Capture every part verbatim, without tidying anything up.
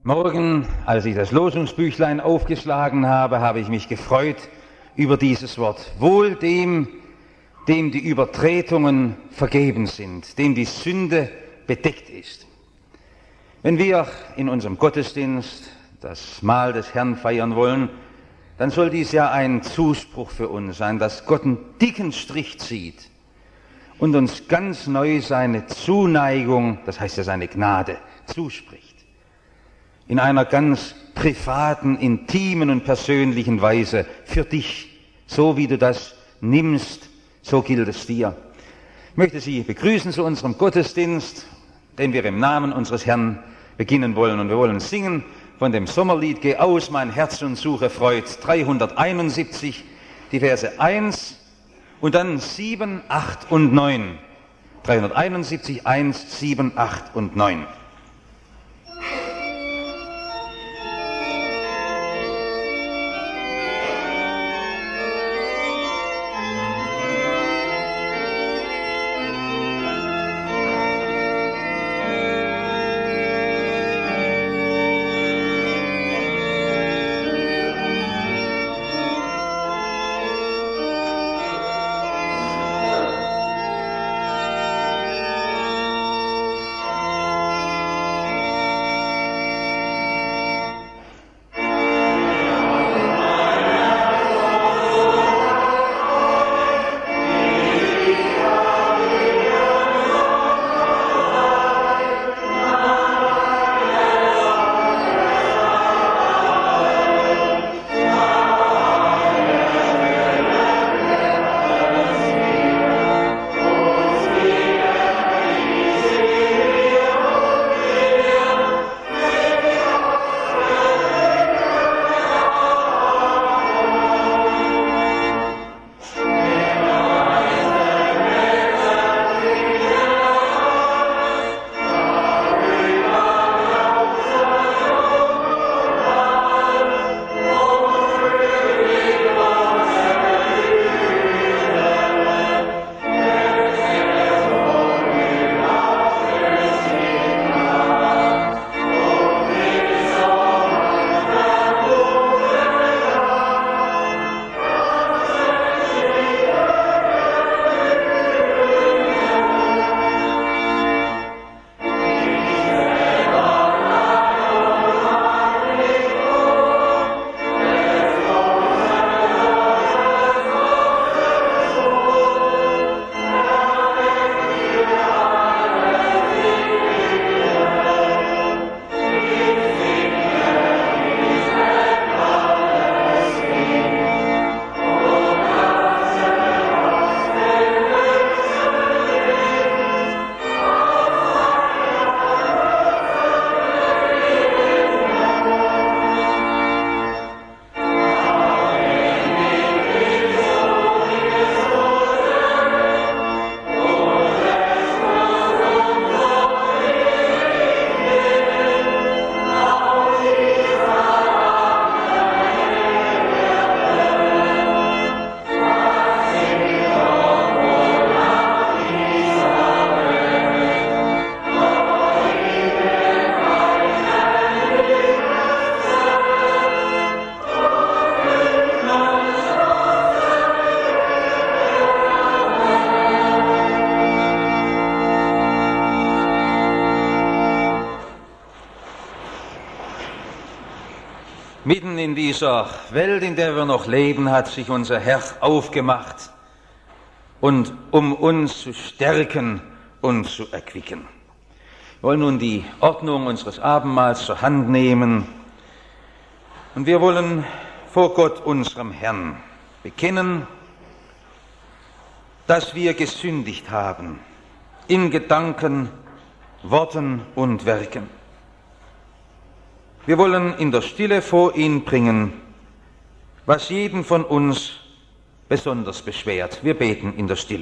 Morgen, als ich das Losungsbüchlein aufgeschlagen habe, habe ich mich gefreut über dieses Wort. Wohl dem, dem die Übertretungen vergeben sind, dem die Sünde bedeckt ist. Wenn wir in unserem Gottesdienst das Mahl des Herrn feiern wollen, dann soll dies ja ein Zuspruch für uns sein, dass Gott einen dicken Strich zieht und uns ganz neu seine Zuneigung, das heißt ja seine Gnade, zuspricht. In einer ganz privaten, intimen und persönlichen Weise für dich, so wie du das nimmst, so gilt es dir. Ich möchte Sie begrüßen zu unserem Gottesdienst, den wir im Namen unseres Herrn beginnen wollen. Und wir wollen singen von dem Sommerlied Geh aus, mein Herz und suche Freud, dreihunderteinundsiebzig, die Verse eins und dann sieben, acht und neun. dreihunderteinundsiebzig, eins, sieben, acht und neun. Mitten in dieser Welt, in der wir noch leben, hat sich unser Herr aufgemacht, und um uns zu stärken und zu erquicken. Wir wollen nun die Ordnung unseres Abendmahls zur Hand nehmen, und wir wollen vor Gott, unserem Herrn, bekennen, dass wir gesündigt haben in Gedanken, Worten und Werken. Wir wollen in der Stille vor ihn bringen, was jeden von uns besonders beschwert. Wir beten in der Stille.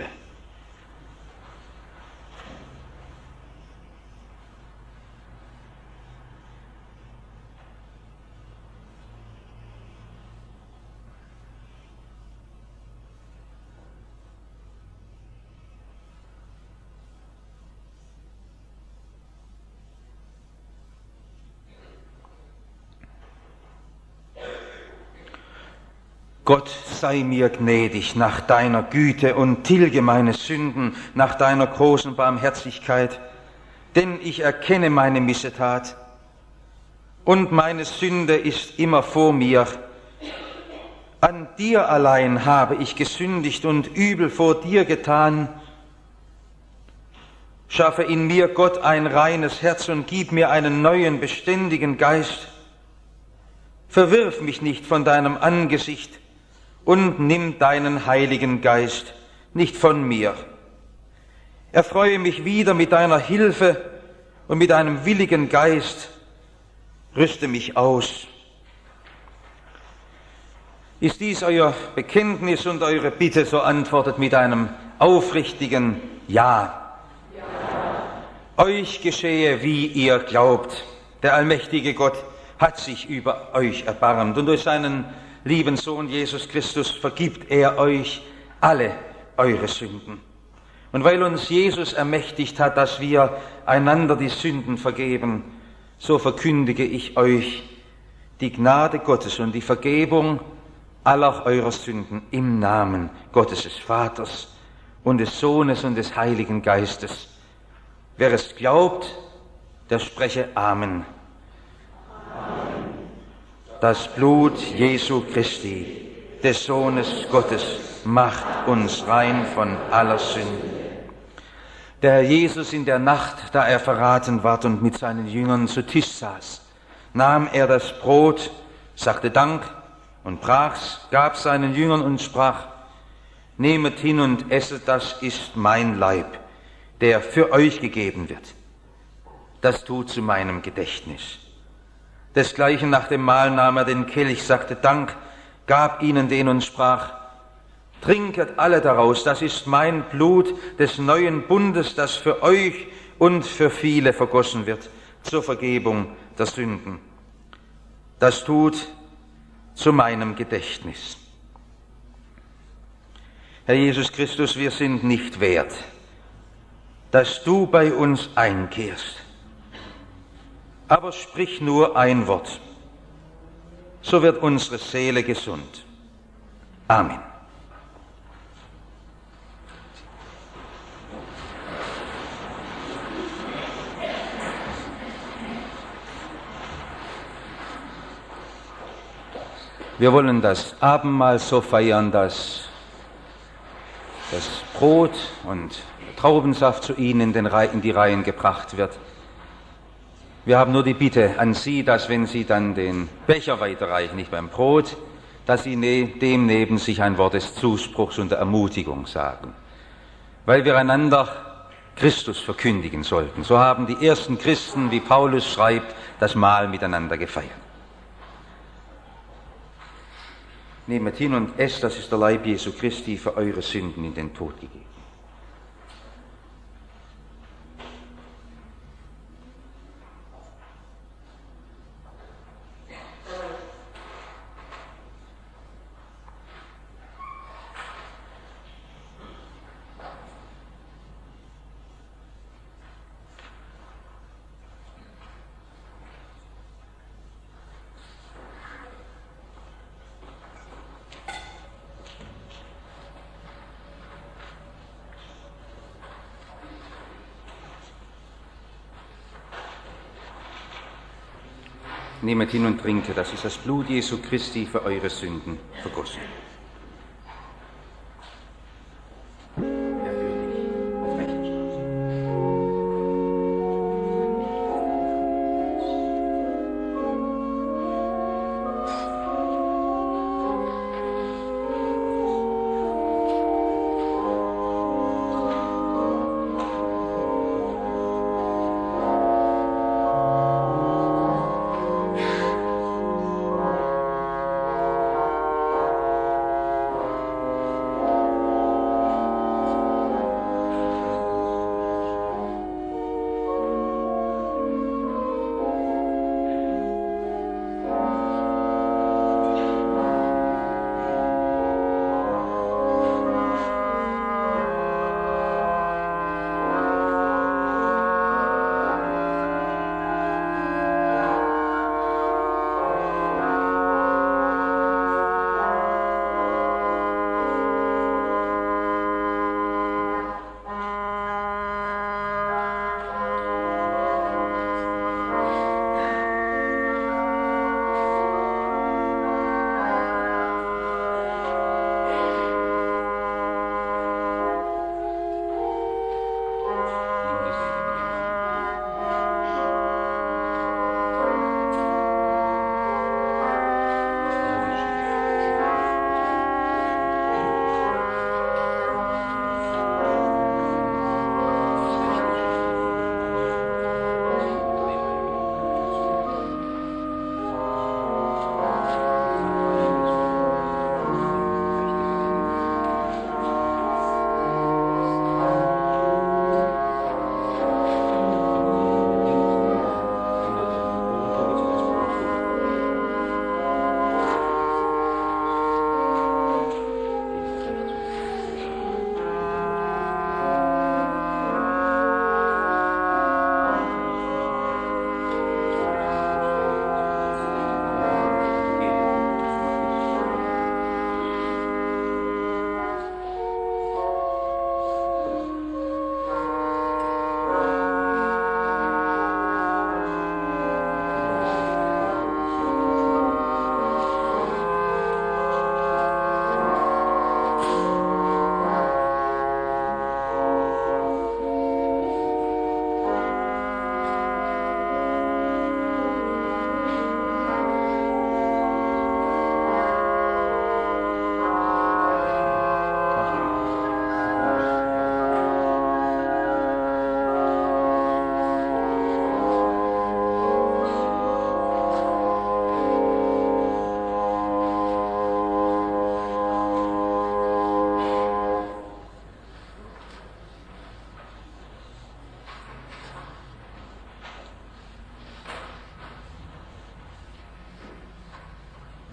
Gott, sei mir gnädig nach deiner Güte und tilge meine Sünden nach deiner großen Barmherzigkeit, denn ich erkenne meine Missetat und meine Sünde ist immer vor mir. An dir allein habe ich gesündigt und übel vor dir getan. Schaffe in mir, Gott, ein reines Herz und gib mir einen neuen, beständigen Geist. Verwirf mich nicht von deinem Angesicht und nimm deinen Heiligen Geist nicht von mir. Erfreue mich wieder mit deiner Hilfe und mit einem willigen Geist. Rüste mich aus. Ist dies euer Bekenntnis und eure Bitte, so antwortet mit einem aufrichtigen Ja. Ja. Euch geschehe, wie ihr glaubt. Der allmächtige Gott hat sich über euch erbarmt und durch seinen lieben Sohn Jesus Christus vergibt er euch alle eure Sünden. Und weil uns Jesus ermächtigt hat, dass wir einander die Sünden vergeben, so verkündige ich euch die Gnade Gottes und die Vergebung aller eurer Sünden im Namen Gottes des Vaters und des Sohnes und des Heiligen Geistes. Wer es glaubt, der spreche Amen. Das Blut Jesu Christi, des Sohnes Gottes, macht uns rein von aller Sünde. Der Herr Jesus in der Nacht, da er verraten ward und mit seinen Jüngern zu Tisch saß, nahm er das Brot, sagte Dank und brach's, gab seinen Jüngern und sprach: Nehmet hin und esset, das ist mein Leib, der für euch gegeben wird. Das tut zu meinem Gedächtnis. Desgleichen nach dem Mahl nahm er den Kelch, sagte Dank, gab ihnen den und sprach: Trinket alle daraus, das ist mein Blut des neuen Bundes, das für euch und für viele vergossen wird, zur Vergebung der Sünden. Das tut zu meinem Gedächtnis. Herr Jesus Christus, wir sind nicht wert, dass du bei uns einkehrst. Aber sprich nur ein Wort, so wird unsere Seele gesund. Amen. Wir wollen das Abendmahl so feiern, dass das Brot und Traubensaft zu Ihnen in, den Reihen, in die Reihen gebracht wird. Wir haben nur die Bitte an Sie, dass wenn Sie dann den Becher weiterreichen, nicht beim Brot, dass Sie ne, dem neben sich ein Wort des Zuspruchs und der Ermutigung sagen. Weil wir einander Christus verkündigen sollten. So haben die ersten Christen, wie Paulus schreibt, das Mahl miteinander gefeiert. Nehmet hin und esst, das ist der Leib Jesu Christi für eure Sünden in den Tod gegeben. Nehmet hin und trinke, das ist das Blut Jesu Christi für eure Sünden vergossen.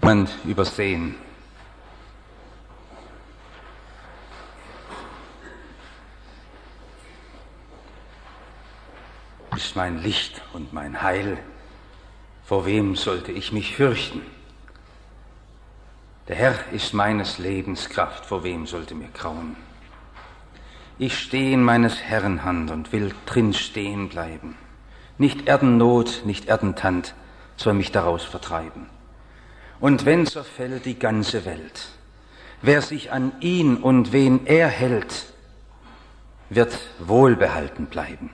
man übersehen. Ist mein Licht und mein Heil, vor wem sollte ich mich fürchten? Der Herr ist meines Lebens Kraft, vor wem sollte mir grauen? Ich stehe in meines Herrn Hand und will drin stehen bleiben. Nicht Erdennot, nicht Erdentand soll mich daraus vertreiben. Und wenn zerfällt die ganze Welt, wer sich an ihn und wen er hält, wird wohlbehalten bleiben.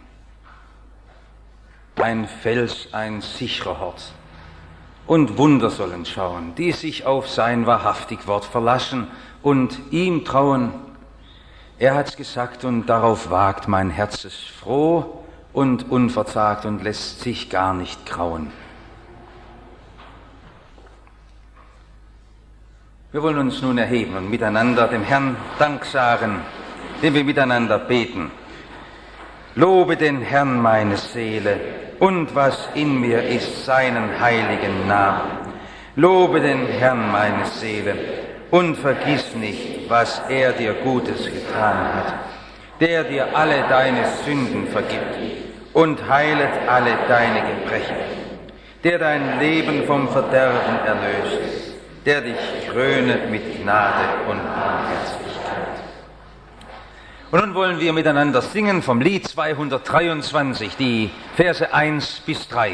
Ein Fels, ein sicherer Hort, und Wunder sollen schauen, die sich auf sein wahrhaftig Wort verlassen und ihm trauen. Er hat's gesagt und darauf wagt mein Herz es froh und unverzagt und lässt sich gar nicht grauen. Wir wollen uns nun erheben und miteinander dem Herrn Dank sagen, indem wir miteinander beten. Lobe den Herrn, meine Seele, und was in mir ist, seinen heiligen Namen. Lobe den Herrn, meine Seele, und vergiss nicht, was er dir Gutes getan hat, der dir alle deine Sünden vergibt und heilet alle deine Gebrechen, der dein Leben vom Verderben erlöst, der dich krönet mit Gnade und Barmherzigkeit. Und nun wollen wir miteinander singen vom Lied zweihundertdreiundzwanzig, die Verse eins bis drei.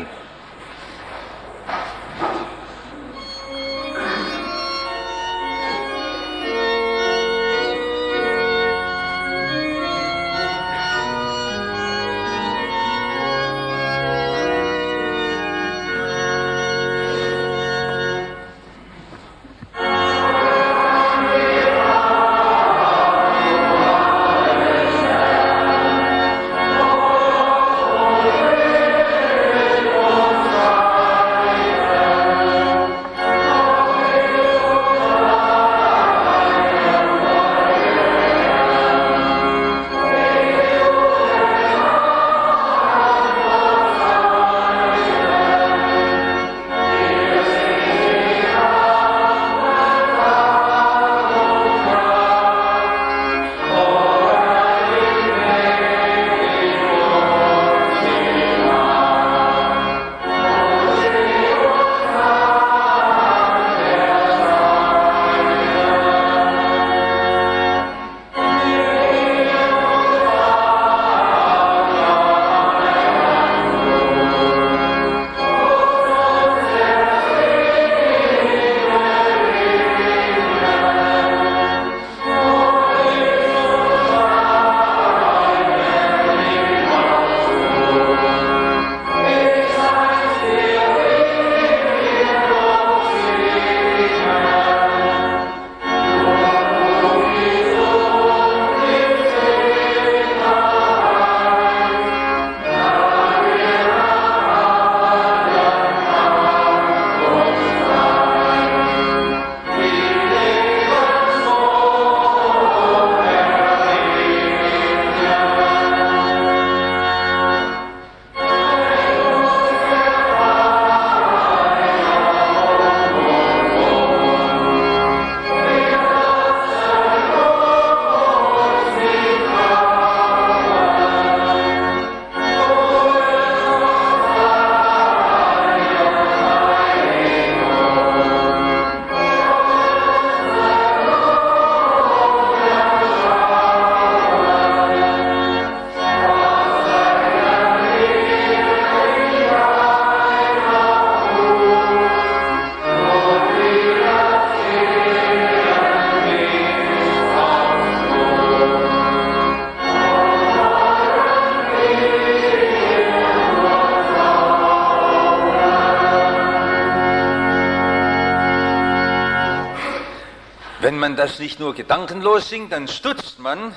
Wenn man das nicht nur gedankenlos singt, dann stutzt man.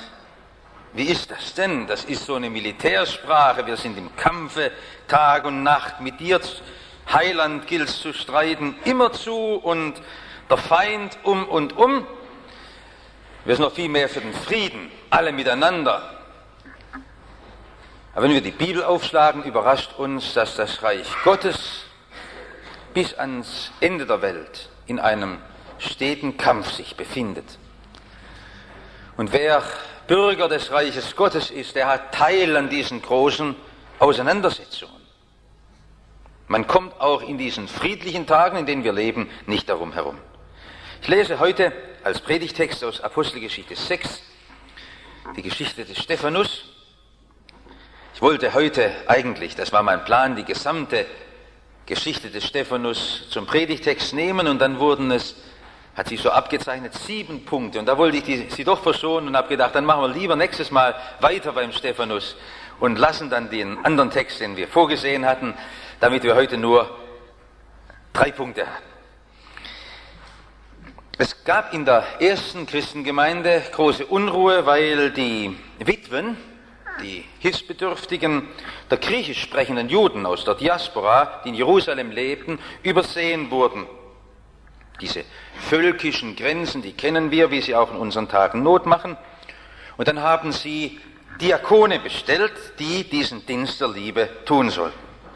Wie ist das denn? Das ist so eine Militärsprache. Wir sind im Kampfe, Tag und Nacht. Mit dir, Heiland, gilt's zu streiten, immerzu, und der Feind um und um. Wir sind noch viel mehr für den Frieden, alle miteinander. Aber wenn wir die Bibel aufschlagen, überrascht uns, dass das Reich Gottes bis ans Ende der Welt in einem steten Kampf sich befindet. Und wer Bürger des Reiches Gottes ist, der hat Teil an diesen großen Auseinandersetzungen. Man kommt auch in diesen friedlichen Tagen, in denen wir leben, nicht darum herum. Ich lese heute als Predigtext aus Apostelgeschichte sechs die Geschichte des Stephanus. Ich wollte heute eigentlich, das war mein Plan, die gesamte Geschichte des Stephanus zum Predigtext nehmen und dann wurden es, hat sich so abgezeichnet, sieben Punkte. Und da wollte ich die, sie doch verschonen und habe gedacht, dann machen wir lieber nächstes Mal weiter beim Stephanus und lassen dann den anderen Text, den wir vorgesehen hatten, damit wir heute nur drei Punkte haben. Es gab in der ersten Christengemeinde große Unruhe, weil die Witwen, die Hilfsbedürftigen der griechisch sprechenden Juden aus der Diaspora, die in Jerusalem lebten, übersehen wurden. Diese völkischen Grenzen, die kennen wir, wie sie auch in unseren Tagen Not machen. Und dann haben sie Diakone bestellt, die diesen Dienst der Liebe tun sollten.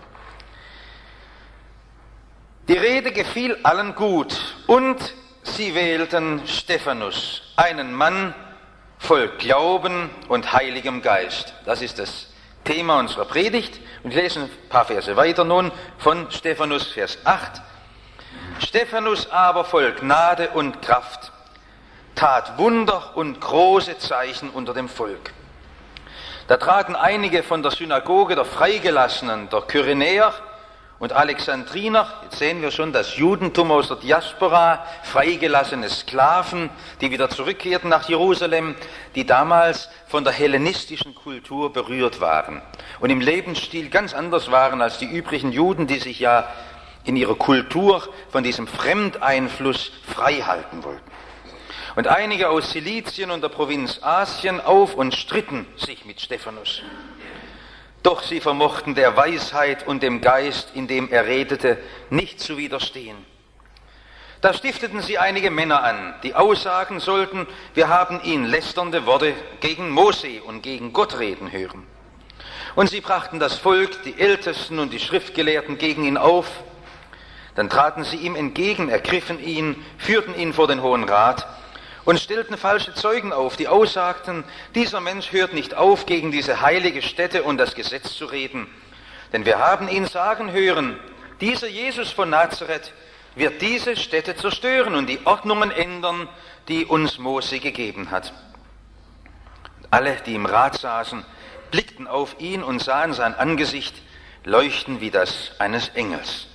Die Rede gefiel allen gut und sie wählten Stephanus, einen Mann voll Glauben und Heiligem Geist. Das ist das Thema unserer Predigt. Und ich lese ein paar Verse weiter nun von Stephanus, Vers acht. Stephanus aber voll Gnade und Kraft tat Wunder und große Zeichen unter dem Volk. Da traten einige von der Synagoge der Freigelassenen, der Kyrenäer und Alexandriner, jetzt sehen wir schon das Judentum aus der Diaspora, freigelassene Sklaven, die wieder zurückkehrten nach Jerusalem, die damals von der hellenistischen Kultur berührt waren und im Lebensstil ganz anders waren als die übrigen Juden, die sich ja in ihrer Kultur von diesem Fremdeinfluss frei halten wollten. Und einige aus Silizien und der Provinz Asien auf und stritten sich mit Stephanus. Doch sie vermochten der Weisheit und dem Geist, in dem er redete, nicht zu widerstehen. Da stifteten sie einige Männer an, die aussagen sollten, wir haben ihn lästernde Worte gegen Mose und gegen Gott reden hören. Und sie brachten das Volk, die Ältesten und die Schriftgelehrten gegen ihn auf. Dann traten sie ihm entgegen, ergriffen ihn, führten ihn vor den Hohen Rat und stellten falsche Zeugen auf, die aussagten, dieser Mensch hört nicht auf, gegen diese heilige Stätte und das Gesetz zu reden. Denn wir haben ihn sagen hören, dieser Jesus von Nazareth wird diese Stätte zerstören und die Ordnungen ändern, die uns Mose gegeben hat. Alle, die im Rat saßen, blickten auf ihn und sahen sein Angesicht leuchten wie das eines Engels.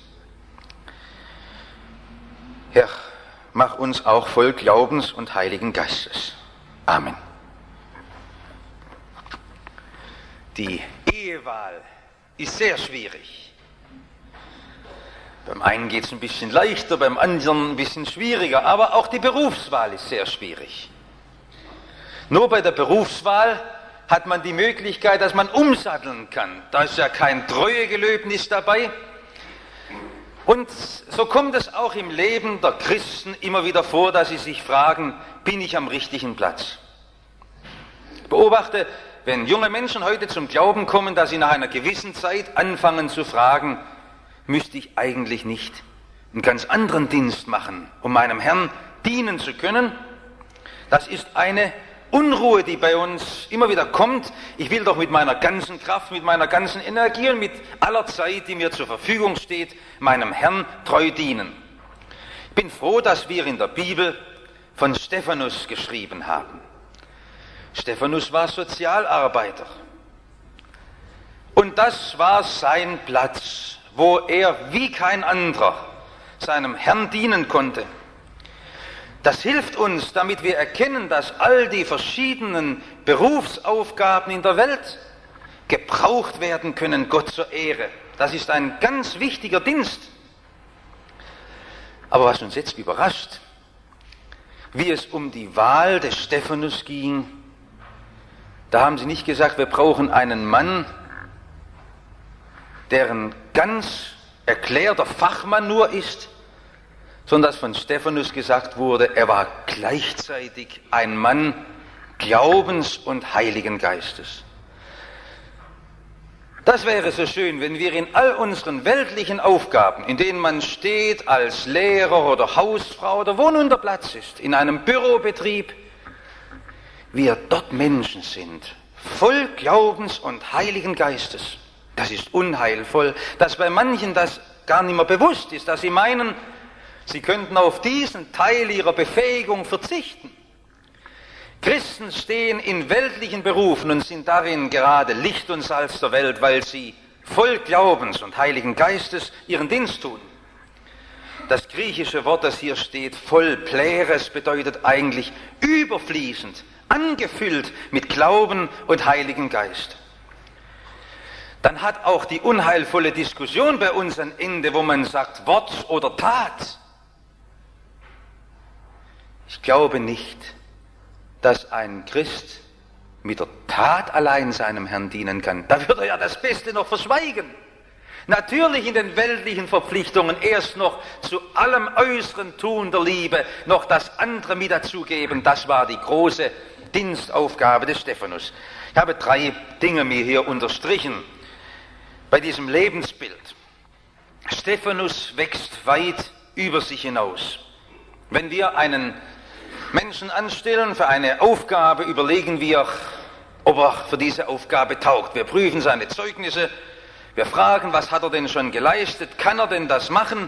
Herr, mach uns auch voll Glaubens und Heiligen Geistes. Amen. Die Ehewahl ist sehr schwierig. Beim einen geht es ein bisschen leichter, beim anderen ein bisschen schwieriger, aber auch die Berufswahl ist sehr schwierig. Nur bei der Berufswahl hat man die Möglichkeit, dass man umsatteln kann. Da ist ja kein Treuegelöbnis dabei. Und so kommt es auch im Leben der Christen immer wieder vor, dass sie sich fragen, bin ich am richtigen Platz? Ich beobachte, wenn junge Menschen heute zum Glauben kommen, dass sie nach einer gewissen Zeit anfangen zu fragen, müsste ich eigentlich nicht einen ganz anderen Dienst machen, um meinem Herrn dienen zu können? Das ist eine Unruhe, die bei uns immer wieder kommt. Ich will doch mit meiner ganzen Kraft, mit meiner ganzen Energie und mit aller Zeit, die mir zur Verfügung steht, meinem Herrn treu dienen. Ich bin froh, dass wir in der Bibel von Stephanus geschrieben haben. Stephanus war Sozialarbeiter. Und das war sein Platz, wo er wie kein anderer seinem Herrn dienen konnte. Das hilft uns, damit wir erkennen, dass all die verschiedenen Berufsaufgaben in der Welt gebraucht werden können, Gott zur Ehre. Das ist ein ganz wichtiger Dienst. Aber was uns jetzt überrascht, wie es um die Wahl des Stephanus ging, da haben sie nicht gesagt, wir brauchen einen Mann, der ein ganz erklärter Fachmann nur ist, sondern dass von Stephanus gesagt wurde, er war gleichzeitig ein Mann Glaubens und Heiligen Geistes. Das wäre so schön, wenn wir in all unseren weltlichen Aufgaben, in denen man steht als Lehrer oder Hausfrau oder wo nun der Platz ist, in einem Bürobetrieb, wir dort Menschen sind, voll Glaubens und Heiligen Geistes. Das ist unheilvoll, dass bei manchen das gar nicht mehr bewusst ist, dass sie meinen, sie könnten auf diesen Teil ihrer Befähigung verzichten. Christen stehen in weltlichen Berufen und sind darin gerade Licht und Salz der Welt, weil sie voll Glaubens und Heiligen Geistes ihren Dienst tun. Das griechische Wort, das hier steht, voll Pleres, bedeutet eigentlich überfließend, angefüllt mit Glauben und Heiligen Geist. Dann hat auch die unheilvolle Diskussion bei uns ein Ende, wo man sagt, Wort oder Tat. Ich glaube nicht, dass ein Christ mit der Tat allein seinem Herrn dienen kann. Da würde er ja das Beste noch verschweigen. Natürlich in den weltlichen Verpflichtungen erst noch zu allem äußeren Tun der Liebe noch das andere mit dazugeben. Das war die große Dienstaufgabe des Stephanus. Ich habe drei Dinge mir hier unterstrichen bei diesem Lebensbild. Stephanus wächst weit über sich hinaus. Wenn wir einen Menschen anstellen für eine Aufgabe, überlegen wir, ob er für diese Aufgabe taugt. Wir prüfen seine Zeugnisse, wir fragen, was hat er denn schon geleistet, kann er denn das machen?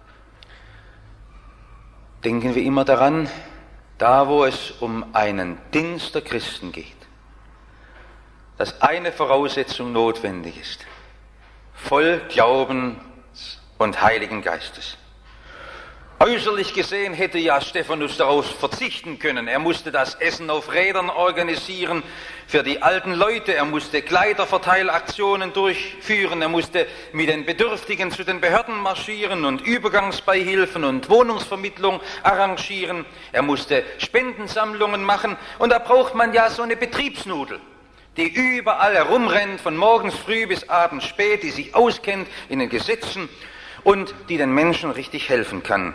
Denken wir immer daran, da wo es um einen Dienst der Christen geht, dass eine Voraussetzung notwendig ist: voll Glaubens und Heiligen Geistes. Äußerlich gesehen hätte ja Stephanus darauf verzichten können. Er musste das Essen auf Rädern organisieren für die alten Leute. Er musste Kleiderverteilaktionen durchführen. Er musste mit den Bedürftigen zu den Behörden marschieren und Übergangsbeihilfen und Wohnungsvermittlung arrangieren. Er musste Spendensammlungen machen. Und da braucht man ja so eine Betriebsnudel, die überall herumrennt, von morgens früh bis abends spät, die sich auskennt in den Gesetzen und die den Menschen richtig helfen kann.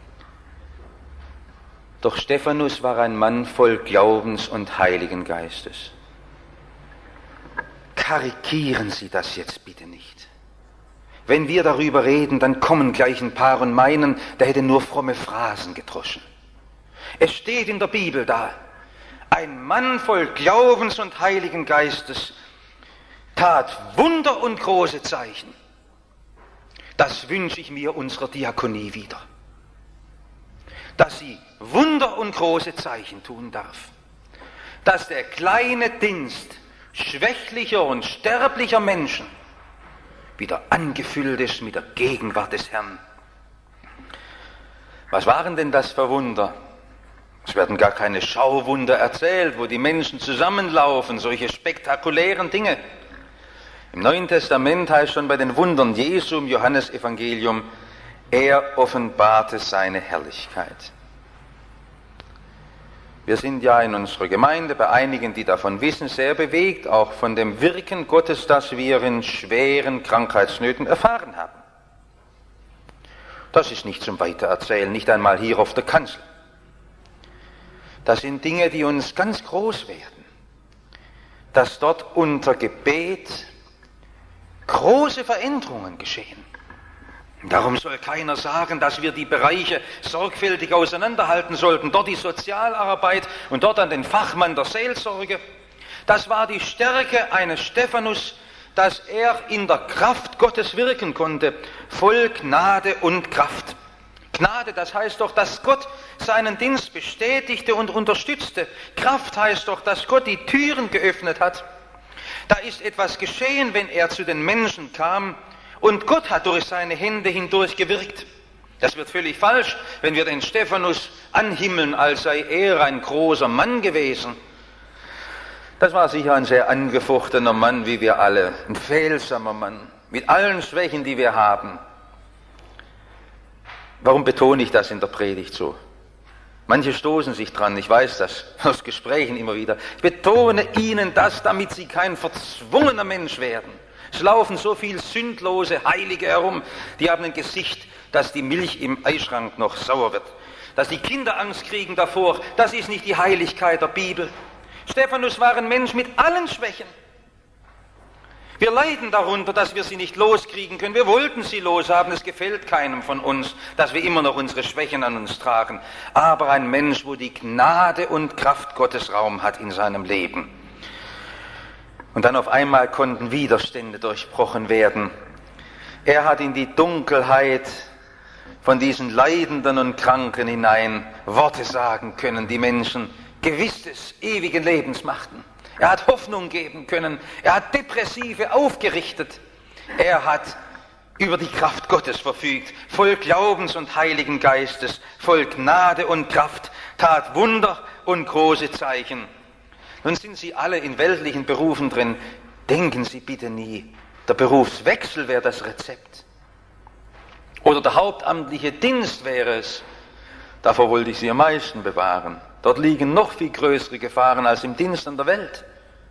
Doch Stephanus war ein Mann voll Glaubens und Heiligen Geistes. Karikieren Sie das jetzt bitte nicht. Wenn wir darüber reden, dann kommen gleich ein paar und meinen, der hätte nur fromme Phrasen gedroschen. Es steht in der Bibel da, ein Mann voll Glaubens und Heiligen Geistes tat Wunder und große Zeichen. Das wünsche ich mir unserer Diakonie wieder. Dass sie Wunder und große Zeichen tun darf. Dass der kleine Dienst schwächlicher und sterblicher Menschen wieder angefüllt ist mit der Gegenwart des Herrn. Was waren denn das für Wunder? Es werden gar keine Schauwunder erzählt, wo die Menschen zusammenlaufen, solche spektakulären Dinge. Im Neuen Testament heißt schon bei den Wundern Jesu im Johannesevangelium, er offenbarte seine Herrlichkeit. Wir sind ja in unserer Gemeinde, bei einigen, die davon wissen, sehr bewegt, auch von dem Wirken Gottes, das wir in schweren Krankheitsnöten erfahren haben. Das ist nicht zum Weitererzählen, nicht einmal hier auf der Kanzel. Das sind Dinge, die uns ganz groß werden, dass dort unter Gebet große Veränderungen geschehen. Darum soll keiner sagen, dass wir die Bereiche sorgfältig auseinanderhalten sollten. Dort die Sozialarbeit und dort an den Fachmann der Seelsorge. Das war die Stärke eines Stephanus, dass er in der Kraft Gottes wirken konnte, voll Gnade und Kraft. Gnade, das heißt doch, dass Gott seinen Dienst bestätigte und unterstützte. Kraft heißt doch, dass Gott die Türen geöffnet hat. Da ist etwas geschehen, wenn er zu den Menschen kam, und Gott hat durch seine Hände hindurch gewirkt. Das wird völlig falsch, wenn wir den Stephanus anhimmeln, als sei er ein großer Mann gewesen. Das war sicher ein sehr angefochtener Mann, wie wir alle, ein fehlsamer Mann, mit allen Schwächen, die wir haben. Warum betone ich das in der Predigt so? Manche stoßen sich dran, ich weiß das, aus Gesprächen immer wieder. Ich betone ihnen das, damit sie kein verzwungener Mensch werden. Es laufen so viel sündlose Heilige herum, die haben ein Gesicht, dass die Milch im Eischrank noch sauer wird. Dass die Kinder Angst kriegen davor, das ist nicht die Heiligkeit der Bibel. Stephanus war ein Mensch mit allen Schwächen. Wir leiden darunter, dass wir sie nicht loskriegen können. Wir wollten sie loshaben, es gefällt keinem von uns, dass wir immer noch unsere Schwächen an uns tragen. Aber ein Mensch, wo die Gnade und Kraft Gottes Raum hat in seinem Leben. Und dann auf einmal konnten Widerstände durchbrochen werden. Er hat in die Dunkelheit von diesen Leidenden und Kranken hinein Worte sagen können, die Menschen gewiss des ewigen Lebens machten. Er hat Hoffnung geben können. Er hat Depressive aufgerichtet. Er hat über die Kraft Gottes verfügt, voll Glaubens und Heiligen Geistes, voll Gnade und Kraft, tat Wunder und große Zeichen. Nun sind Sie alle in weltlichen Berufen drin. Denken Sie bitte nie, der Berufswechsel wäre das Rezept. Oder der hauptamtliche Dienst wäre es. Davor wollte ich Sie am meisten bewahren. Dort liegen noch viel größere Gefahren als im Dienst an der Welt.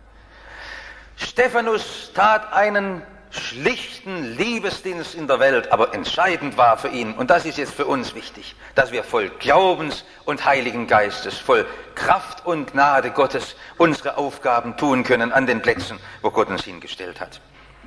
Stephanus tat einen schlichten Liebesdienst in der Welt, aber entscheidend war für ihn, und das ist jetzt für uns wichtig, dass wir voll Glaubens und Heiligen Geistes, voll Kraft und Gnade Gottes unsere Aufgaben tun können an den Plätzen, wo Gott uns hingestellt hat.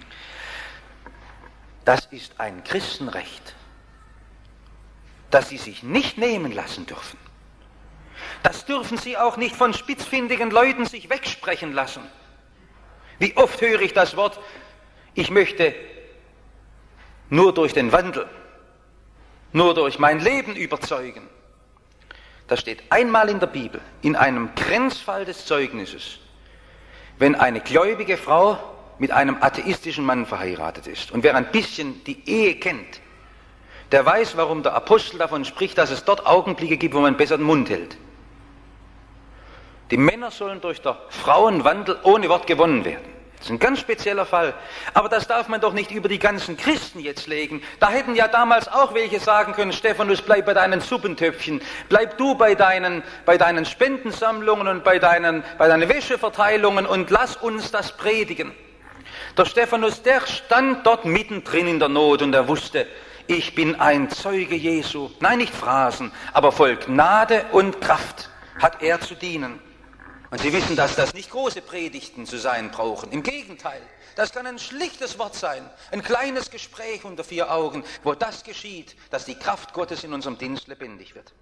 Das ist ein Christenrecht, das Sie sich nicht nehmen lassen dürfen. Das dürfen Sie auch nicht von spitzfindigen Leuten sich wegsprechen lassen. Wie oft höre ich das Wort, ich möchte nur durch den Wandel, nur durch mein Leben überzeugen. Das steht einmal in der Bibel, in einem Grenzfall des Zeugnisses, wenn eine gläubige Frau mit einem atheistischen Mann verheiratet ist. Und wer ein bisschen die Ehe kennt, der weiß, warum der Apostel davon spricht, dass es dort Augenblicke gibt, wo man besser den Mund hält. Die Männer sollen durch den Frauenwandel ohne Wort gewonnen werden. Das ist ein ganz spezieller Fall. Aber das darf man doch nicht über die ganzen Christen jetzt legen. Da hätten ja damals auch welche sagen können, Stephanus, bleib bei deinen Suppentöpfchen, bleib du bei deinen, bei deinen Spendensammlungen und bei deinen, bei deinen Wäscheverteilungen und lass uns das predigen. Der Stephanus, der stand dort mittendrin in der Not und er wusste, ich bin ein Zeuge Jesu. Nein, nicht Phrasen, aber voll Gnade und Kraft hat er zu dienen. Und Sie wissen, dass das nicht große Predigten zu sein brauchen. Im Gegenteil, das kann ein schlichtes Wort sein, ein kleines Gespräch unter vier Augen, wo das geschieht, dass die Kraft Gottes in unserem Dienst lebendig wird.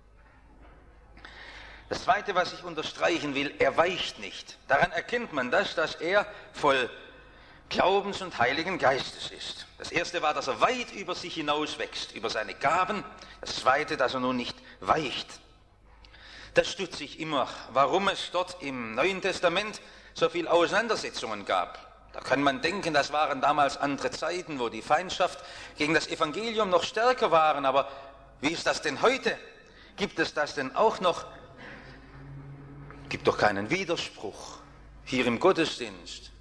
Das Zweite, was ich unterstreichen will, er weicht nicht. Daran erkennt man das, dass er voll Glaubens und Heiligen Geistes ist. Das Erste war, dass er weit über sich hinaus wächst, über seine Gaben. Das Zweite, dass er nun nicht weicht. Das stutze ich immer, warum es dort im Neuen Testament so viele Auseinandersetzungen gab. Da kann man denken, das waren damals andere Zeiten, wo die Feindschaft gegen das Evangelium noch stärker waren. Aber wie ist das denn heute? Gibt es das denn auch noch? Gibt doch keinen Widerspruch hier im Gottesdienst.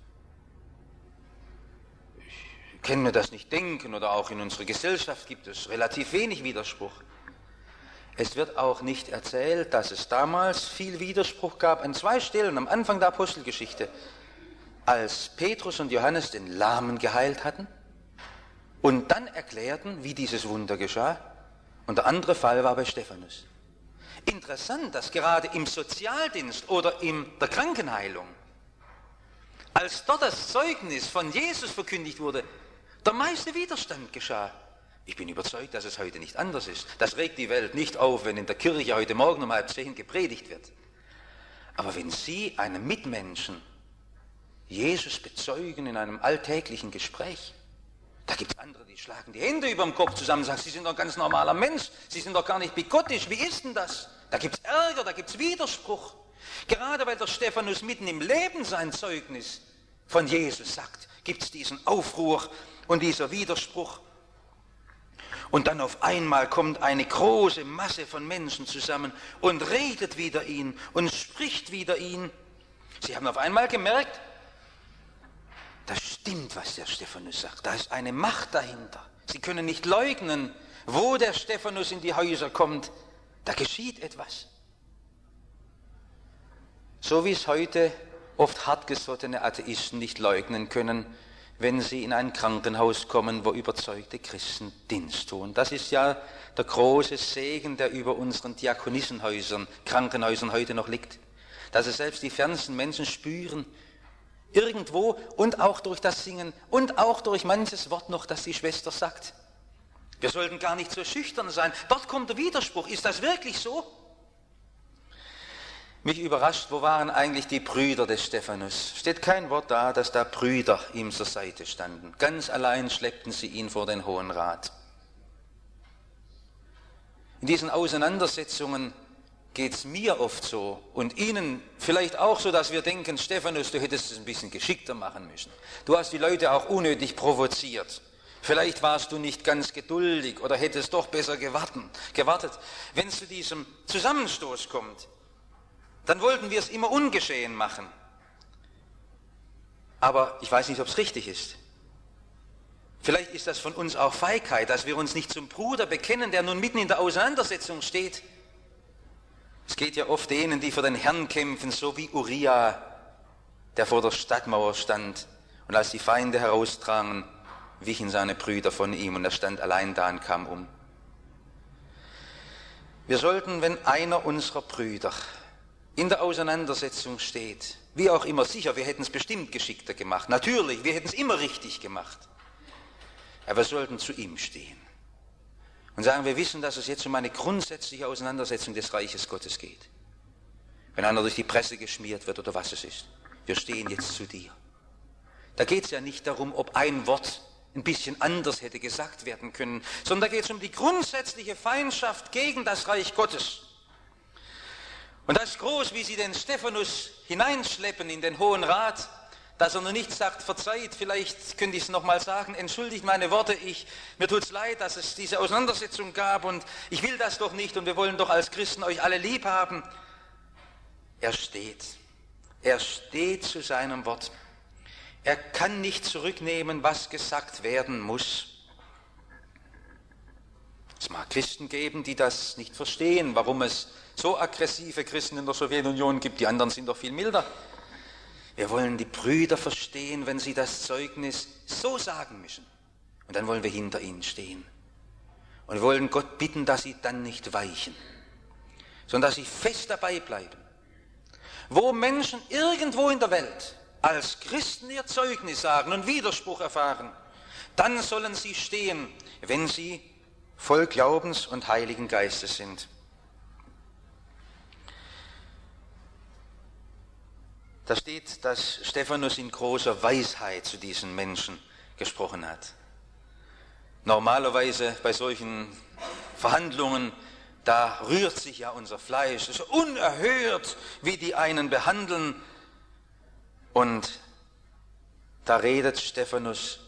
Ich kann mir das nicht denken, oder auch in unserer Gesellschaft gibt es relativ wenig Widerspruch. Es wird auch nicht erzählt, dass es damals viel Widerspruch gab an zwei Stellen am Anfang der Apostelgeschichte, als Petrus und Johannes den Lahmen geheilt hatten und dann erklärten, wie dieses Wunder geschah. Und der andere Fall war bei Stephanus. Interessant, dass gerade im Sozialdienst oder in der Krankenheilung, als dort das Zeugnis von Jesus verkündigt wurde, der meiste Widerstand geschah. Ich bin überzeugt, dass es heute nicht anders ist. Das regt die Welt nicht auf, wenn in der Kirche heute Morgen um halb zehn gepredigt wird. Aber wenn Sie einem Mitmenschen Jesus bezeugen in einem alltäglichen Gespräch, da gibt es andere, die schlagen die Hände über dem Kopf zusammen und sagen, Sie sind doch ein ganz normaler Mensch, Sie sind doch gar nicht bigottisch, wie ist denn das? Da gibt es Ärger, da gibt es Widerspruch. Gerade weil der Stephanus mitten im Leben sein Zeugnis von Jesus sagt, gibt es diesen Aufruhr und dieser Widerspruch. Und dann auf einmal kommt eine große Masse von Menschen zusammen und redet wider ihn und spricht wider ihn. Sie haben auf einmal gemerkt, das stimmt, was der Stephanus sagt. Da ist eine Macht dahinter. Sie können nicht leugnen, wo der Stephanus in die Häuser kommt. Da geschieht etwas. So wie es heute oft hartgesottene Atheisten nicht leugnen können, wenn sie in ein Krankenhaus kommen, wo überzeugte Christen Dienst tun. Das ist ja der große Segen, der über unseren Diakonissenhäusern, Krankenhäusern heute noch liegt. Dass es selbst die fernsten Menschen spüren, Irgendwo und auch durch das Singen und auch durch manches Wort noch, das die Schwester sagt. Wir sollten gar nicht so schüchtern sein. Dort kommt der Widerspruch. Ist das wirklich so? Mich überrascht, wo waren eigentlich die Brüder des Stephanus? Steht kein Wort da, dass da Brüder ihm zur Seite standen. Ganz allein schleppten sie ihn vor den Hohen Rat. In diesen Auseinandersetzungen geht es mir oft so und Ihnen vielleicht auch so, dass wir denken, Stephanus, du hättest es ein bisschen geschickter machen müssen. Du hast die Leute auch unnötig provoziert. Vielleicht warst du nicht ganz geduldig oder hättest doch besser gewartet. Wenn es zu diesem Zusammenstoß kommt, dann wollten wir es immer ungeschehen machen. Aber ich weiß nicht, ob es richtig ist. Vielleicht ist das von uns auch Feigheit, dass wir uns nicht zum Bruder bekennen, der nun mitten in der Auseinandersetzung steht. Es geht ja oft denen, die für den Herrn kämpfen, so wie Uriah, der vor der Stadtmauer stand. Und als die Feinde herausdrangen, wichen seine Brüder von ihm und er stand allein da und kam um. Wir sollten, wenn einer unserer Brüder in der Auseinandersetzung steht, wie auch immer, sicher, wir hätten es bestimmt geschickter gemacht, natürlich, wir hätten es immer richtig gemacht, aber wir sollten zu ihm stehen und sagen, wir wissen, dass es jetzt um eine grundsätzliche Auseinandersetzung des Reiches Gottes geht. Wenn einer durch die Presse geschmiert wird oder was es ist, wir stehen jetzt zu dir. Da geht es ja nicht darum, ob ein Wort ein bisschen anders hätte gesagt werden können, sondern da geht es um die grundsätzliche Feindschaft gegen das Reich Gottes. Und das ist groß, wie sie den Stephanus hineinschleppen in den Hohen Rat, dass er nur nicht sagt, verzeiht, vielleicht könnte ich es nochmal sagen, entschuldigt meine Worte, ich, mir tut es leid, dass es diese Auseinandersetzung gab und ich will das doch nicht und wir wollen doch als Christen euch alle lieb haben. Er steht, er steht zu seinem Wort. Er kann nicht zurücknehmen, was gesagt werden muss. Es mag Christen geben, die das nicht verstehen, warum es so aggressive Christen in der Sowjetunion gibt, die anderen sind doch viel milder. Wir wollen die Brüder verstehen, wenn sie das Zeugnis so sagen müssen. Und dann wollen wir hinter ihnen stehen. Und wir wollen Gott bitten, dass sie dann nicht weichen, sondern dass sie fest dabei bleiben. Wo Menschen irgendwo in der Welt als Christen ihr Zeugnis sagen und Widerspruch erfahren, dann sollen sie stehen, wenn sie voll Glaubens und Heiligen Geistes sind. Da steht, dass Stephanus in großer Weisheit zu diesen Menschen gesprochen hat. Normalerweise bei solchen Verhandlungen, da rührt sich ja unser Fleisch. Es ist unerhört, wie die einen behandeln. Und da redet Stephanus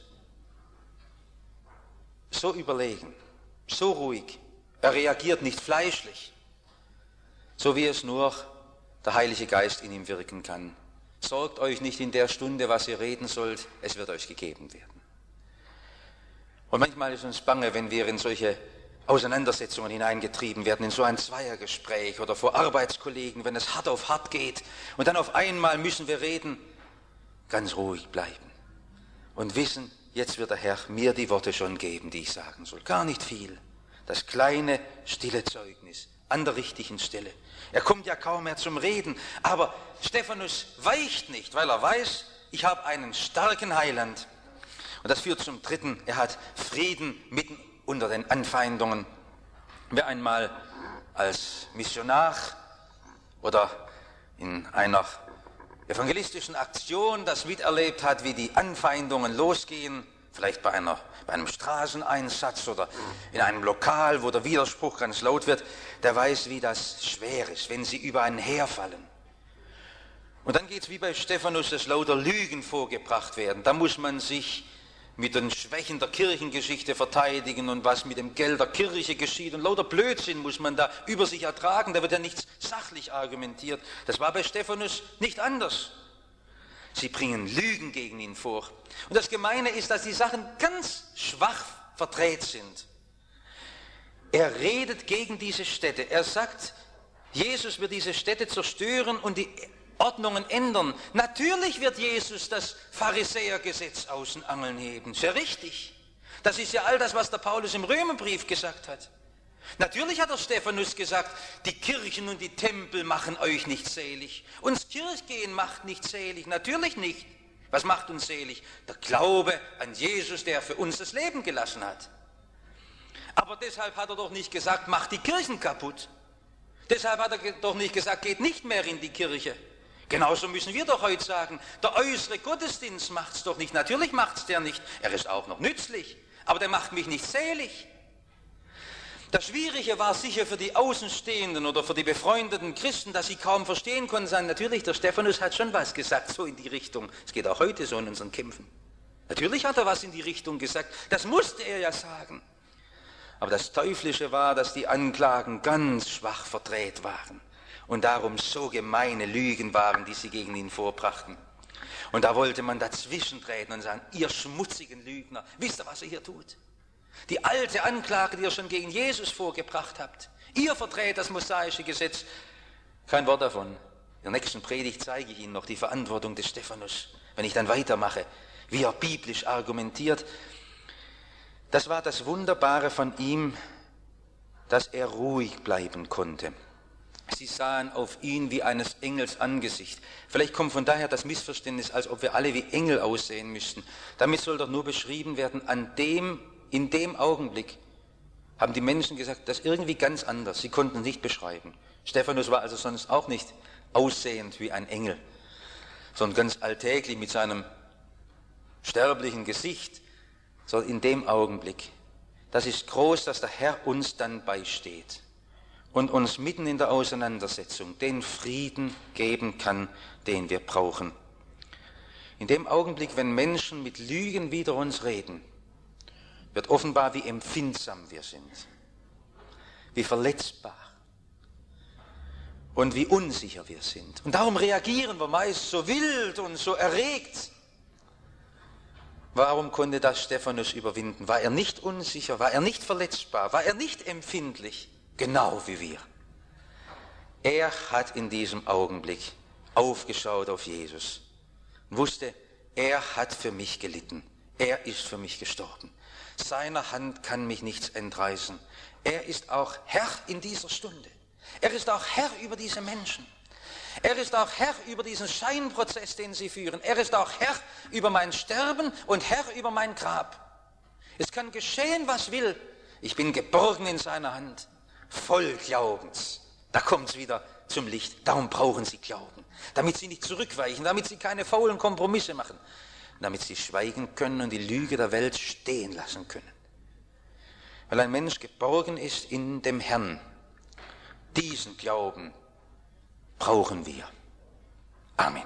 so überlegen, so ruhig. Er reagiert nicht fleischlich, so wie es nur der Heilige Geist in ihm wirken kann. Sorgt euch nicht in der Stunde, was ihr reden sollt, es wird euch gegeben werden. Und manchmal ist uns bange, wenn wir in solche Auseinandersetzungen hineingetrieben werden, in so ein Zweiergespräch oder vor Arbeitskollegen, wenn es hart auf hart geht und dann auf einmal müssen wir reden, ganz ruhig bleiben und wissen, jetzt wird der Herr mir die Worte schon geben, die ich sagen soll. Gar nicht viel. Das kleine, stille Zeugnis an der richtigen Stelle. Er kommt ja kaum mehr zum Reden, aber Stephanus weicht nicht, weil er weiß, ich habe einen starken Heiland. Und das führt zum Dritten, er hat Frieden mitten unter den Anfeindungen. Wer einmal als Missionar oder in einer evangelistischen Aktion das miterlebt hat, wie die Anfeindungen losgehen, vielleicht bei, einer, bei einem Straßeneinsatz oder in einem Lokal, wo der Widerspruch ganz laut wird, der weiß, wie das schwer ist, wenn sie über einen herfallen. Und dann geht es wie bei Stephanus, dass lauter Lügen vorgebracht werden. Da muss man sich mit den Schwächen der Kirchengeschichte verteidigen und was mit dem Geld der Kirche geschieht. Und lauter Blödsinn muss man da über sich ertragen, da wird ja nichts sachlich argumentiert. Das war bei Stephanus nicht anders. Sie bringen Lügen gegen ihn vor. Und das Gemeine ist, dass die Sachen ganz schwach verdreht sind. Er redet gegen diese Städte. Er sagt, Jesus wird diese Städte zerstören und die Ordnungen ändern. Natürlich wird Jesus das Pharisäergesetz aus den Angeln heben. Ist ja richtig. Das ist ja all das, was der Paulus im Römerbrief gesagt hat. Natürlich hat der Stephanus gesagt, die Kirchen und die Tempel machen euch nicht selig. Uns Kirchgehen macht nicht selig, natürlich nicht. Was macht uns selig? Der Glaube an Jesus, der für uns das Leben gelassen hat. Aber deshalb hat er doch nicht gesagt, macht die Kirchen kaputt. Deshalb hat er doch nicht gesagt, geht nicht mehr in die Kirche. Genauso müssen wir doch heute sagen, der äußere Gottesdienst macht es doch nicht. Natürlich macht es der nicht. Er ist auch noch nützlich, aber der macht mich nicht selig. Das Schwierige war sicher für die Außenstehenden oder für die befreundeten Christen, dass sie kaum verstehen konnten, sagen, natürlich, der Stephanus hat schon was gesagt, so in die Richtung. Es geht auch heute so in unseren Kämpfen. Natürlich hat er was in die Richtung gesagt, das musste er ja sagen. Aber das Teuflische war, dass die Anklagen ganz schwach verdreht waren und darum so gemeine Lügen waren, die sie gegen ihn vorbrachten. Und da wollte man dazwischen treten und sagen, ihr schmutzigen Lügner, wisst ihr, was ihr hier tut? Die alte Anklage, die ihr schon gegen Jesus vorgebracht habt. Ihr verdreht das mosaische Gesetz. Kein Wort davon. In der nächsten Predigt zeige ich Ihnen noch die Verantwortung des Stephanus, wenn ich dann weitermache, wie er biblisch argumentiert. Das war das Wunderbare von ihm, dass er ruhig bleiben konnte. Sie sahen auf ihn wie eines Engels Angesicht. Vielleicht kommt von daher das Missverständnis, als ob wir alle wie Engel aussehen müssten. Damit soll doch nur beschrieben werden, an dem, in dem Augenblick haben die Menschen gesagt, das ist irgendwie ganz anders. Sie konnten es nicht beschreiben. Stephanus war also sonst auch nicht aussehend wie ein Engel, sondern ganz alltäglich mit seinem sterblichen Gesicht. So in dem Augenblick, das ist groß, dass der Herr uns dann beisteht und uns mitten in der Auseinandersetzung den Frieden geben kann, den wir brauchen. In dem Augenblick, wenn Menschen mit Lügen wider uns reden, wird offenbar, wie empfindsam wir sind, wie verletzbar und wie unsicher wir sind. Und darum reagieren wir meist so wild und so erregt. Warum konnte das Stephanus überwinden? War er nicht unsicher? War er nicht verletzbar? War er nicht empfindlich? Genau wie wir. Er hat in diesem Augenblick aufgeschaut auf Jesus und wusste, er hat für mich gelitten. Er ist für mich gestorben. Seiner Hand kann mich nichts entreißen. Er ist auch Herr in dieser Stunde. Er ist auch Herr über diese Menschen. Er ist auch Herr über diesen Scheinprozess, den sie führen. Er ist auch Herr über mein Sterben und Herr über mein Grab. Es kann geschehen, was will. Ich bin geborgen in seiner Hand. Voll Glaubens. Da kommt es wieder zum Licht. Darum brauchen sie Glauben. Damit sie nicht zurückweichen, damit sie keine faulen Kompromisse machen. Damit sie schweigen können und die Lüge der Welt stehen lassen können. Weil ein Mensch geborgen ist in dem Herrn. Diesen Glauben brauchen wir. Amen.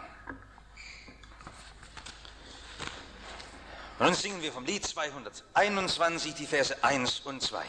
Und nun singen wir vom Lied zweihunderteinundzwanzig die Verse eins und zwei.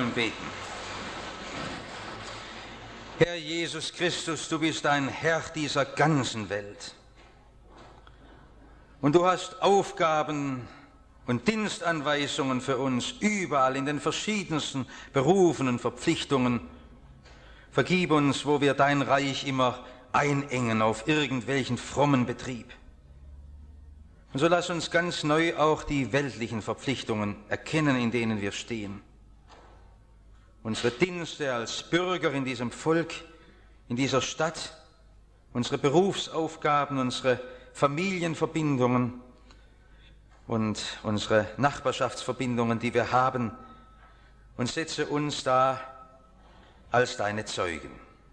wollen beten. Herr Jesus Christus, du bist ein Herr dieser ganzen Welt. Und du hast Aufgaben und Dienstanweisungen für uns überall in den verschiedensten Berufen und Verpflichtungen. Vergib uns, wo wir dein Reich immer einengen auf irgendwelchen frommen Betrieb. Und so lass uns ganz neu auch die weltlichen Verpflichtungen erkennen, in denen wir stehen. Unsere Dienste als Bürger in diesem Volk, in dieser Stadt, unsere Berufsaufgaben, unsere Familienverbindungen und unsere Nachbarschaftsverbindungen, die wir haben, und setze uns da als deine Zeugen.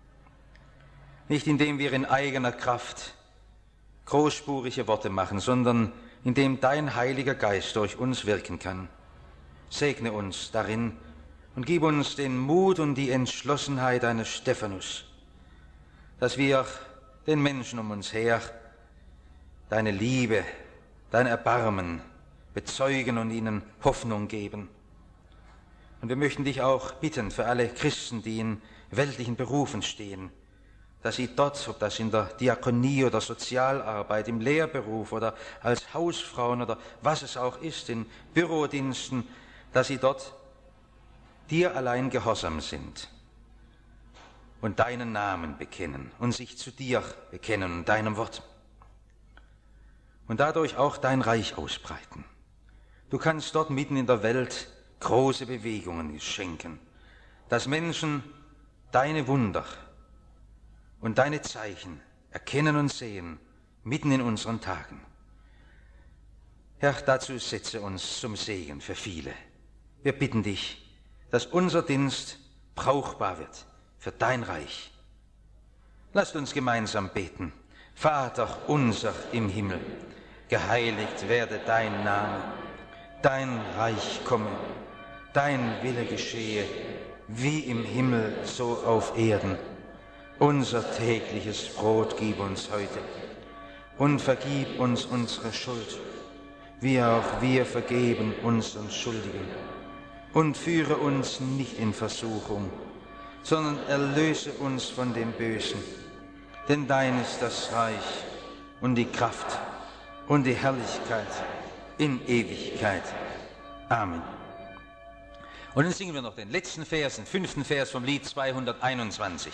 Nicht indem wir in eigener Kraft großspurige Worte machen, sondern indem dein Heiliger Geist durch uns wirken kann. Segne uns darin und gib uns den Mut und die Entschlossenheit eines Stephanus, dass wir den Menschen um uns her deine Liebe, dein Erbarmen bezeugen und ihnen Hoffnung geben. Und wir möchten dich auch bitten für alle Christen, die in weltlichen Berufen stehen, dass sie dort, ob das in der Diakonie oder Sozialarbeit, im Lehrberuf oder als Hausfrauen oder was es auch ist, in Bürodiensten, dass sie dort dir allein gehorsam sind und deinen Namen bekennen und sich zu dir bekennen und deinem Wort. Und dadurch auch dein Reich ausbreiten. Du kannst dort mitten in der Welt große Bewegungen schenken, dass Menschen deine Wunder und deine Zeichen erkennen und sehen, mitten in unseren Tagen. Herr, dazu setze uns zum Segen für viele. Wir bitten dich, dass unser Dienst brauchbar wird für dein Reich. Lasst uns gemeinsam beten. Vater unser im Himmel, geheiligt werde dein Name, dein Reich komme, dein Wille geschehe, wie im Himmel, so auf Erden. Unser tägliches Brot gib uns heute und vergib uns unsere Schuld, wie auch wir vergeben unseren Schuldigen. Und führe uns nicht in Versuchung, sondern erlöse uns von dem Bösen. Denn dein ist das Reich und die Kraft und die Herrlichkeit in Ewigkeit. Amen. Und dann singen wir noch den letzten Vers, den fünften Vers vom Lied zweihunderteinundzwanzig.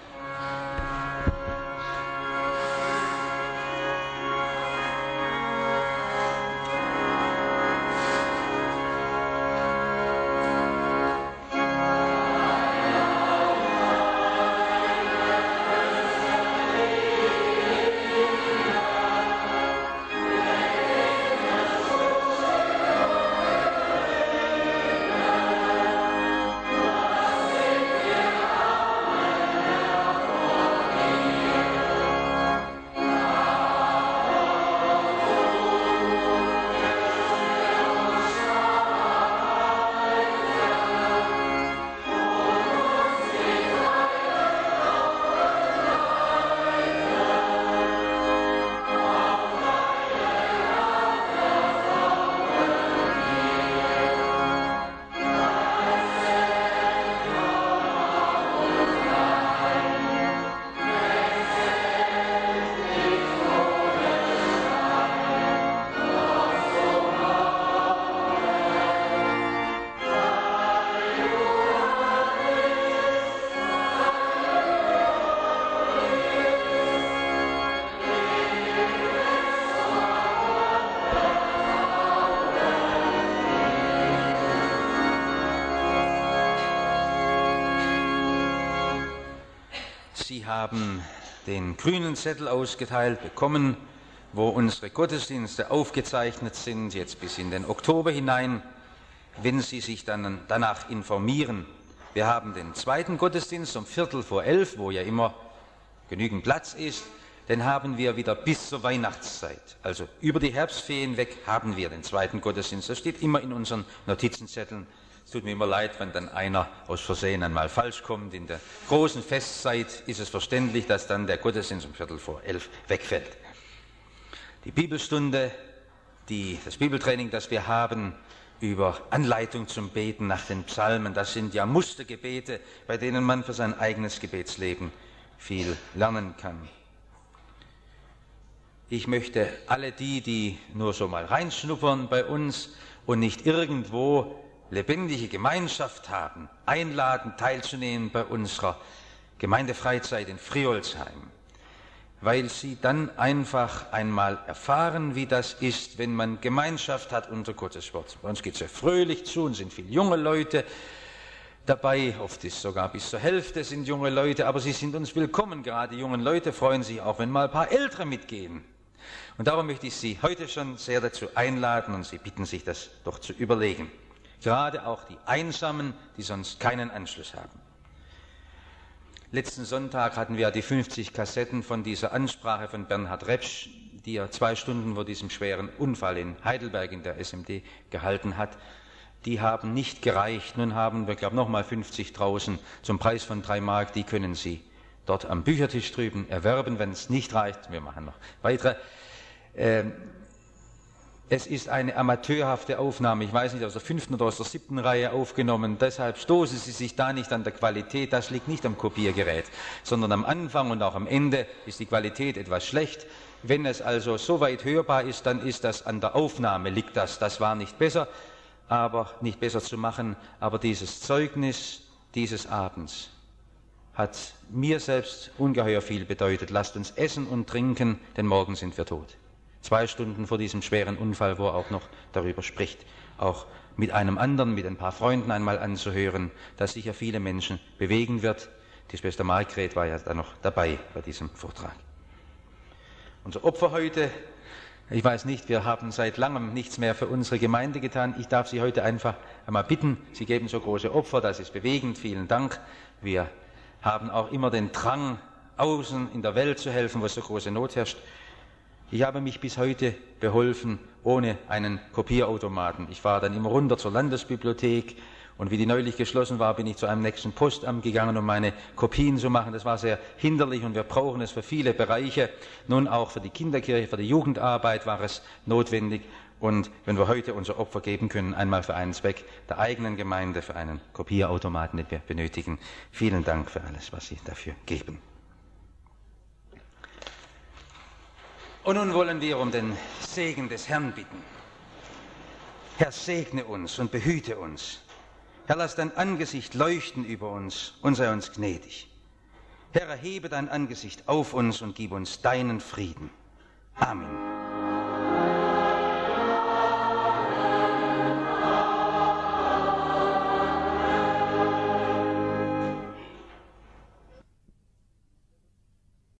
Sie haben den grünen Zettel ausgeteilt bekommen, wo unsere Gottesdienste aufgezeichnet sind, jetzt bis in den Oktober hinein, wenn Sie sich dann danach informieren. Wir haben den zweiten Gottesdienst um Viertel vor elf, wo ja immer genügend Platz ist, den haben wir wieder bis zur Weihnachtszeit. Also über die Herbstferien weg haben wir den zweiten Gottesdienst. Das steht immer in unseren Notizenzetteln. Es tut mir immer leid, wenn dann einer aus Versehen einmal falsch kommt. In der großen Festzeit ist es verständlich, dass dann der Gottesdienst um Viertel vor elf wegfällt. Die Bibelstunde, die, das Bibeltraining, das wir haben, über Anleitung zum Beten nach den Psalmen. Das sind ja Mustergebete, bei denen man für sein eigenes Gebetsleben viel lernen kann. Ich möchte alle die, die nur so mal reinschnuppern bei uns und nicht irgendwo lebendige Gemeinschaft haben, einladen, teilzunehmen bei unserer Gemeindefreizeit in Friolsheim, weil sie dann einfach einmal erfahren, wie das ist, wenn man Gemeinschaft hat unter Gottes Wort. Bei uns geht es ja fröhlich zu und sind viele junge Leute dabei, oft ist sogar bis zur Hälfte sind junge Leute, aber sie sind uns willkommen. Gerade die jungen Leute freuen sich auch, wenn mal ein paar Ältere mitgehen. Und darum möchte ich Sie heute schon sehr dazu einladen und Sie bitten, sich das doch zu überlegen. Gerade auch die Einsamen, die sonst keinen Anschluss haben. Letzten Sonntag hatten wir ja die fünfzig Kassetten von dieser Ansprache von Bernhard Repsch, die er zwei Stunden vor diesem schweren Unfall in Heidelberg in der S M D gehalten hat. Die haben nicht gereicht. Nun haben wir, glaube ich, nochmal fünfzig draußen zum Preis von drei Mark. Die können Sie dort am Büchertisch drüben erwerben, wenn es nicht reicht. Wir machen noch weitere. Ähm, Es ist eine amateurhafte Aufnahme, ich weiß nicht, aus der fünften oder aus der siebten Reihe aufgenommen, deshalb stoßen Sie sich da nicht an der Qualität, das liegt nicht am Kopiergerät, sondern am Anfang und auch am Ende ist die Qualität etwas schlecht. Wenn es also so weit hörbar ist, dann ist das an der Aufnahme, liegt das, das war nicht besser, aber nicht besser zu machen, aber dieses Zeugnis dieses Abends hat mir selbst ungeheuer viel bedeutet. Lasst uns essen und trinken, denn morgen sind wir tot. Zwei Stunden vor diesem schweren Unfall, wo er auch noch darüber spricht, auch mit einem anderen, mit ein paar Freunden einmal anzuhören, das sicher viele Menschen bewegen wird. Die Schwester Margret war ja da noch dabei bei diesem Vortrag. Unser Opfer heute, ich weiß nicht, wir haben seit langem nichts mehr für unsere Gemeinde getan. Ich darf Sie heute einfach einmal bitten, Sie geben so große Opfer, das ist bewegend, vielen Dank. Wir haben auch immer den Drang, außen in der Welt zu helfen, wo so große Not herrscht. Ich habe mich bis heute beholfen ohne einen Kopierautomaten. Ich fahre dann immer runter zur Landesbibliothek und wie die neulich geschlossen war, bin ich zu einem nächsten Postamt gegangen, um meine Kopien zu machen. Das war sehr hinderlich und wir brauchen es für viele Bereiche. Nun auch für die Kinderkirche, für die Jugendarbeit war es notwendig. Und wenn wir heute unser Opfer geben können, einmal für einen Zweck der eigenen Gemeinde, für einen Kopierautomaten, den wir benötigen. Vielen Dank für alles, was Sie dafür geben. Und nun wollen wir um den Segen des Herrn bitten. Herr, segne uns und behüte uns. Herr, lass dein Angesicht leuchten über uns und sei uns gnädig. Herr, erhebe dein Angesicht auf uns und gib uns deinen Frieden. Amen.